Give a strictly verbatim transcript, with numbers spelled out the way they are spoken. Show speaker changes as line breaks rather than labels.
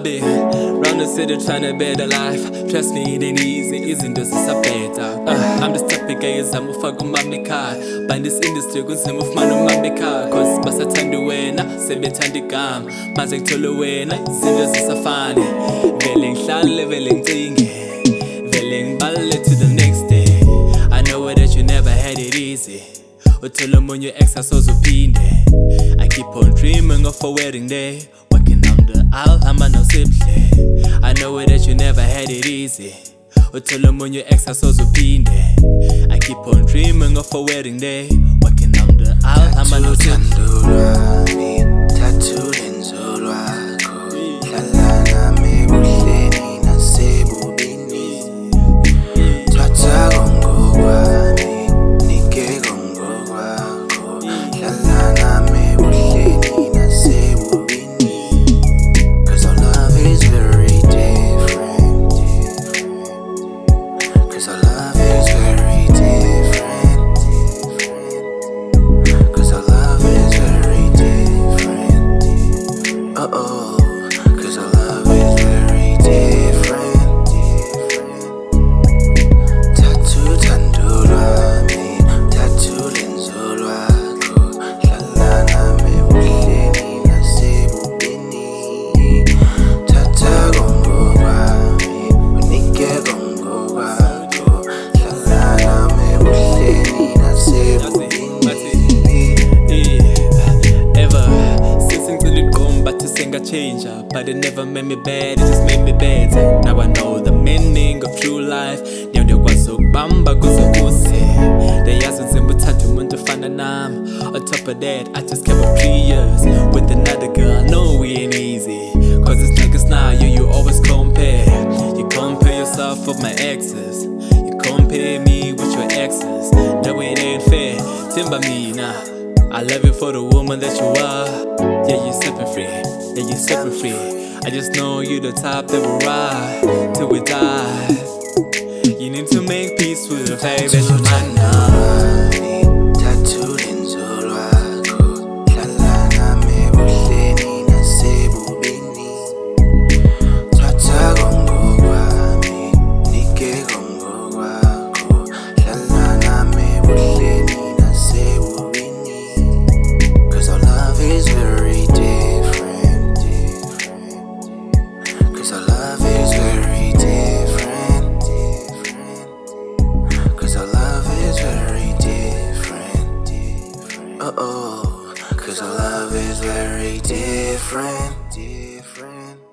I've been round the city trying to better life. Trust me, it ain't easy, isn't this a better? uh, I'm just type of guy I'm a fuck on my car. But in this industry, cause I'm of man on my car. Cause basa tandi wena, sebe tandi gam. Maze ngitolo wena, zinto zisafani. Vele ngihlale, vele ngcinge, vele ngibale to the next day. I know that you never had it easy. Uthola omunye ex asozuphinde. I keep on dreaming of a wedding day. Walking on the aisle, hamba noSihle. I know that you never had it easy. Uthola omunye ex asozuphinde. I keep on dreaming of a wedding day. Walking on the aisle, hamba noSihle.
Tattoo lenzo lwakho, hlala nami buhleni nasebubini. Thatha kongo kwami, nike kongo kwakho, hlala nami buhleni nasebubini. Cause our love is very different. Cause our love is very different. Cause our love is very different. Uh-oh, cause our love is very different. Tattoo tando lwami, tattoo lenzo lwakho, hlala nami buhleni nasebubini. Thatha kongo kwami, unike kongo kwakho, hlala nami buhleni nasebubini.
Ever since ngicela igqom bathi senga-change, but it never made me bad, it just made me better. Now I know the meaning of true life. Now ndiyakwazi ukubamba kuze kuse. Ndiyazi nzima uthanda umuntu ofana nami. On top of that, I just kept up three years with another girl. I know we ain't easy, cause it's like it's not you, you always compare. You compare yourself with my exes, you compare me with your exes. No, it ain't fair, timba me nah. I love you for the woman that you are. Yeah, you set me free, yeah, you set me free. I just know you the type that will ride till we die. You need to make peace with the fact that you're mine now.
Tattoo lenzo lwakho, hlala nami buhleni nasebubini. Thatha kongo kwami, nike kongo kwakho, hlala nami buhleni nasebubini. Cause our love is very different. Cause our love is very different. Cause our love is very different. Uh-oh, cause our love is very different. Different.